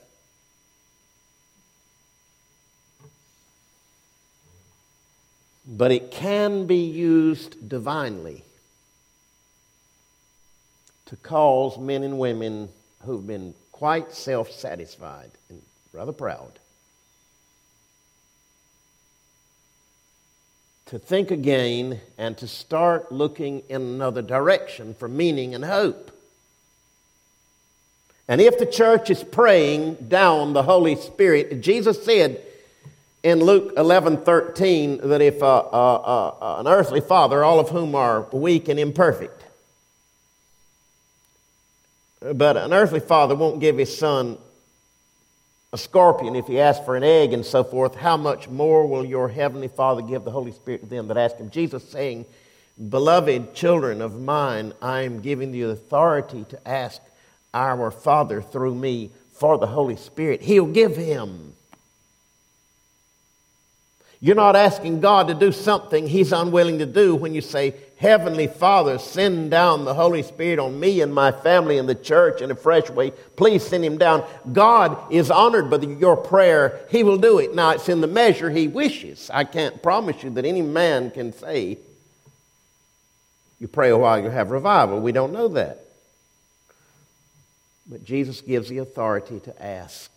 But it can be used divinely to cause men and women who've been quite self-satisfied and rather proud to think again and to start looking in another direction for meaning and hope. And if the church is praying down the Holy Spirit, Jesus said in Luke 11:13 that if an earthly father, all of whom are weak and imperfect, but an earthly father won't give his son a scorpion if he asks for an egg and so forth, how much more will your heavenly Father give the Holy Spirit to them that ask him? Jesus saying, beloved children of mine, I am giving you authority to ask our Father through me for the Holy Spirit. He'll give him. You're not asking God to do something He's unwilling to do when you say, Heavenly Father, send down the Holy Spirit on me and my family and the church in a fresh way. Please send Him down. God is honored by your prayer. He will do it. Now, it's in the measure He wishes. I can't promise you that any man can say, you pray a while, you have revival. We don't know that. But Jesus gives the authority to ask.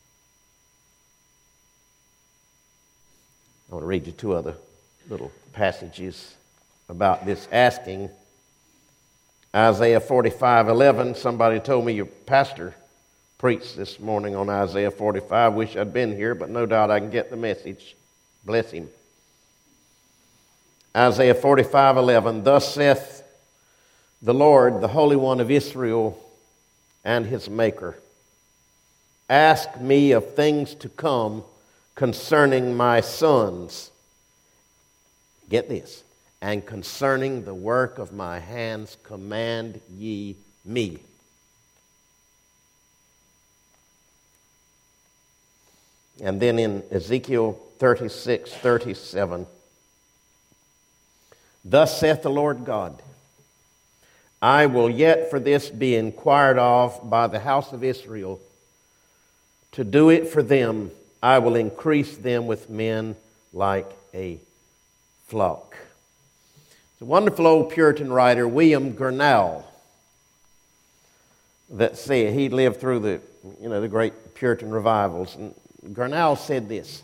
I want to read you two other little passages about this asking. Isaiah 45:11. Somebody told me your pastor preached this morning on Isaiah 45. Wish I'd been here, but no doubt I can get the message. Bless him. Isaiah 45:11. Thus saith the Lord, the Holy One of Israel, and His Maker. Ask me of things to come concerning my sons. Get this. And concerning the work of my hands, command ye me. And then in Ezekiel 36:37, thus saith the Lord God, I will yet for this be inquired of by the house of Israel. To do it for them, I will increase them with men like a flock. It's a wonderful old Puritan writer, William Gurnall, that said, he lived through the great Puritan revivals. And Gurnall said this,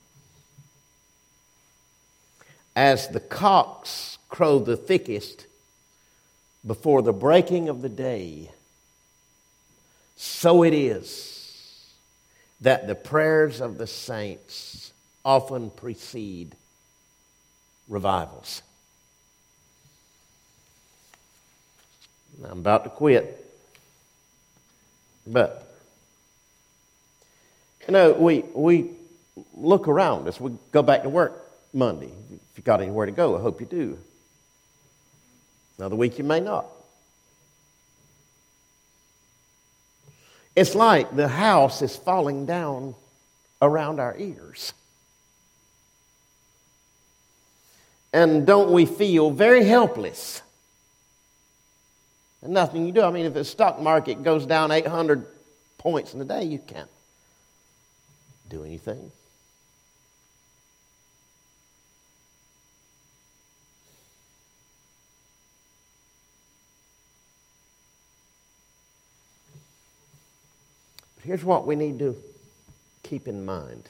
as the cocks crow the thickest before the breaking of the day, so it is that the prayers of the saints often precede revivals. I'm about to quit. But, we look around us. We go back to work Monday. If you got anywhere to go, I hope you do. Another week you may not. It's like the house is falling down around our ears. And don't we feel very helpless? And nothing you do. I mean, if the stock market goes down 800 points in a day, you can't do anything. Here's what we need to keep in mind.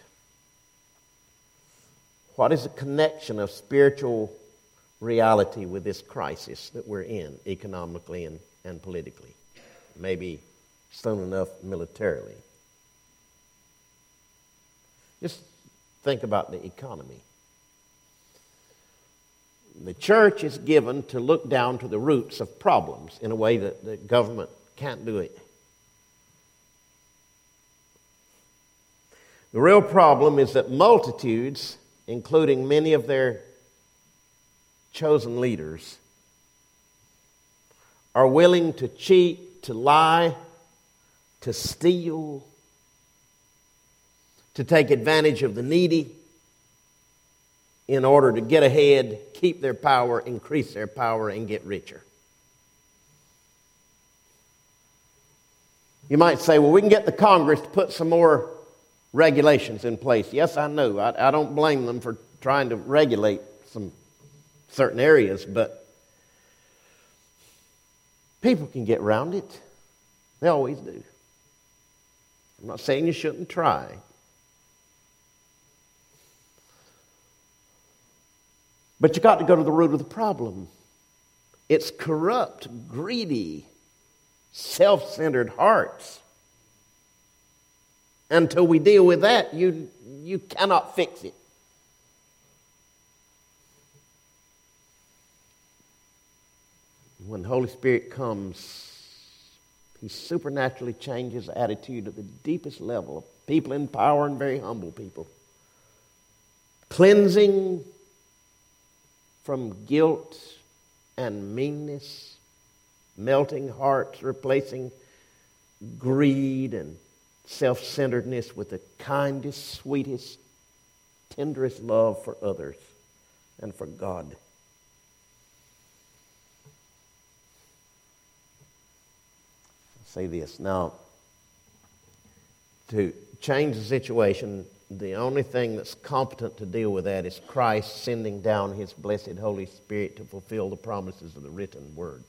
What is the connection of spiritual reality with this crisis that we're in, economically and politically? Maybe soon enough militarily. Just think about the economy. The church is given to look down to the roots of problems in a way that the government can't do it. The real problem is that multitudes, including many of their chosen leaders, are willing to cheat, to lie, to steal, to take advantage of the needy in order to get ahead, keep their power, increase their power, and get richer. You might say, well, we can get the Congress to put some more regulations in place. Yes, I know. I don't blame them for trying to regulate some certain areas, but people can get around it. They always do. I'm not saying you shouldn't try. But you got to go to the root of the problem. It's corrupt, greedy, self-centered hearts. Until we deal with that, you cannot fix it. When the Holy Spirit comes, He supernaturally changes the attitude at the deepest level of people in power and very humble people. Cleansing from guilt and meanness, melting hearts, replacing greed and self-centeredness with the kindest, sweetest, tenderest love for others and for God. I'll say this. Now, to change the situation, the only thing that's competent to deal with that is Christ sending down His blessed Holy Spirit to fulfill the promises of the written Word.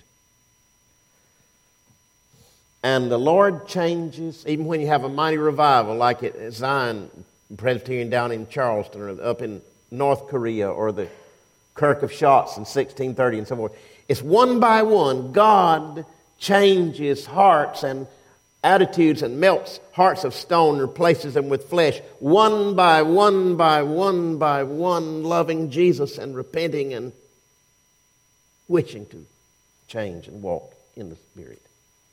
And the Lord changes, even when you have a mighty revival like at Zion Presbyterian down in Charleston or up in North Korea or the Kirk of Shots in 1630 and so forth. It's one by one, God changes hearts and attitudes and melts hearts of stone and replaces them with flesh, one by one by one by one, loving Jesus and repenting and wishing to change and walk in the Spirit.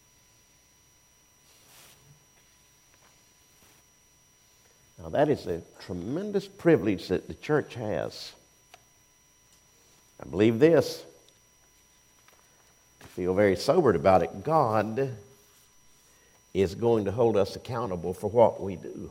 Now that is a tremendous privilege that the church has. I believe this. I feel very sobered about it. God is going to hold us accountable for what we do.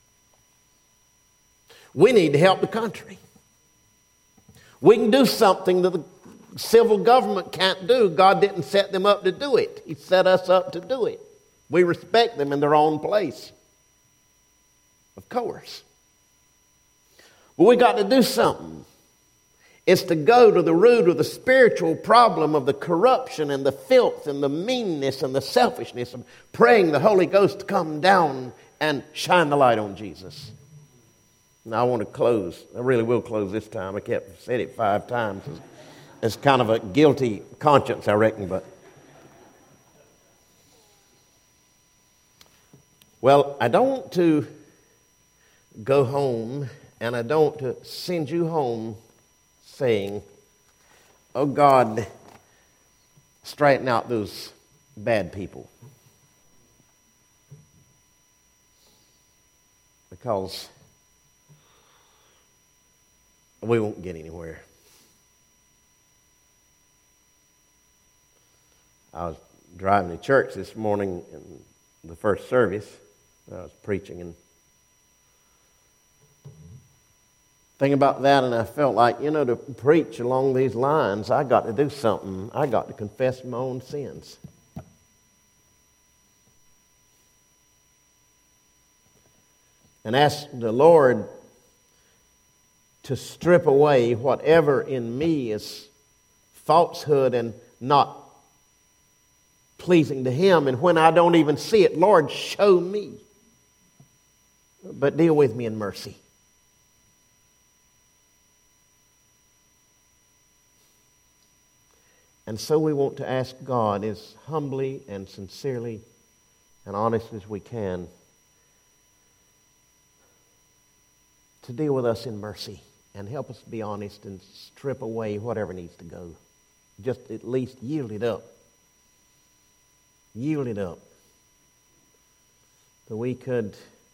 We need to help the country. We can do something that the civil government can't do. God didn't set them up to do it. He set us up to do it. We respect them in their own place. Of course. But we got to do something. It's to go to the root of the spiritual problem of the corruption and the filth and the meanness and the selfishness of praying the Holy Ghost to come down and shine the light on Jesus. Now I want to close. I really will close this time. I said it 5 times. It's kind of a guilty conscience, I reckon, but well, I don't want to go home, and I don't want to send you home saying, oh God, straighten out those bad people. Because we won't get anywhere. I was driving to church this morning in the first service. I was preaching and thinking about that, and I felt like, to preach along these lines, I got to do something. I got to confess my own sins. And ask the Lord to strip away whatever in me is falsehood and not pleasing to Him. And when I don't even see it, Lord, show me. But deal with me in mercy. And so we want to ask God as humbly and sincerely and honest as we can to deal with us in mercy and help us be honest and strip away whatever needs to go. Just at least yield it up. Yield it up. So we could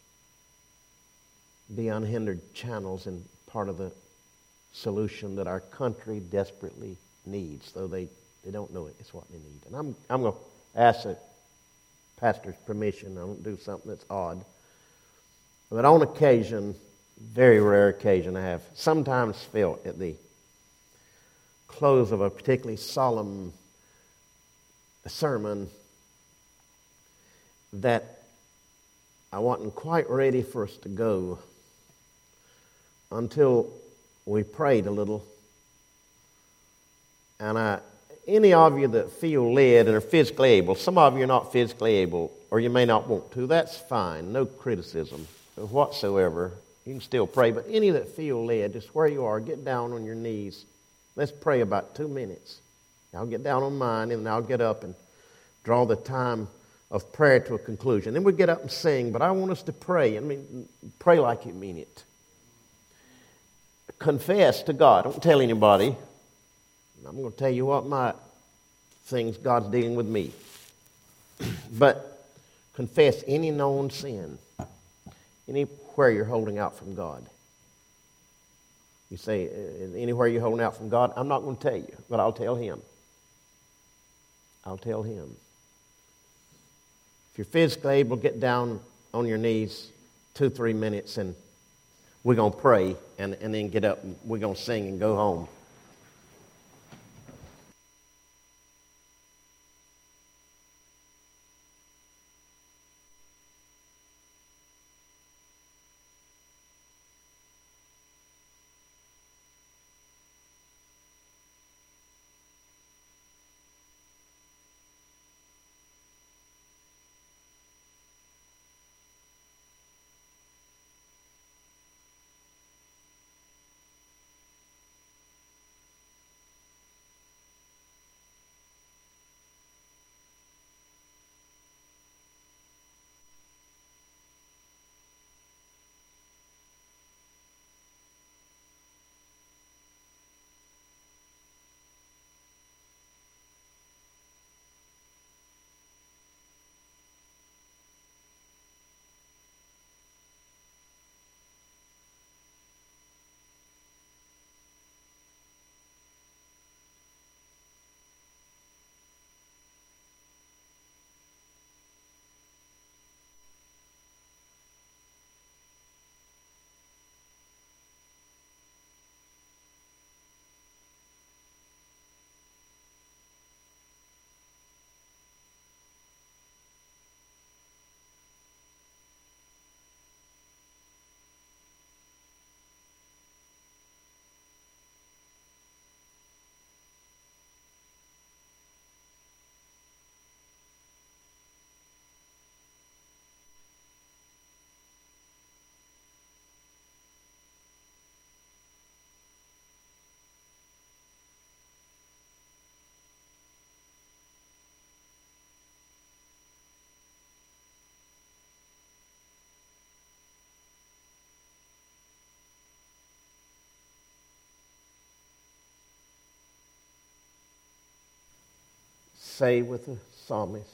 be unhindered channels and part of the solution that our country desperately needs, though they don't know it's what they need. And I'm going to ask the pastor's permission. I don't do something that's odd. But on occasion, very rare occasion, I have sometimes felt at the close of a particularly solemn sermon that I wasn't quite ready for us to go until we prayed a little. And any of you that feel led and are physically able, some of you are not physically able, or you may not want to, that's fine. No criticism whatsoever. You can still pray. But any that feel led, just where you are, get down on your knees. Let's pray about 2 minutes. I'll get down on mine, and I'll get up and draw the time of prayer to a conclusion. Then we get up and sing, but I want us to pray. I mean, pray like you mean it. Confess to God. Don't tell anybody. I'm going to tell you what my things God's dealing with me. But confess any known sin, anywhere you're holding out from God. You say, anywhere you're holding out from God, I'm not going to tell you, but I'll tell Him. I'll tell Him. If you're physically able, get down on your knees 2-3 minutes, and we're going to pray, and then get up, and we're going to sing and go home. Say with the psalmist,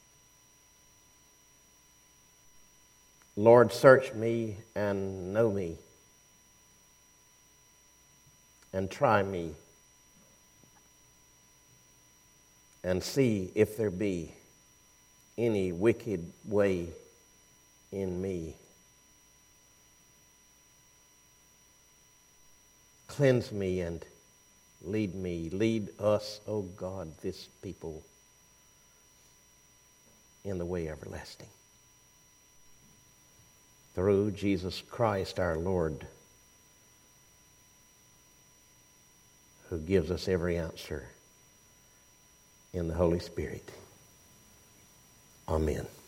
Lord, search me and know me, and try me, and see if there be any wicked way in me. Cleanse me and lead me. Lead us, O God, this people, in the way everlasting. Through Jesus Christ our Lord, who gives us every answer in the Holy Spirit. Amen.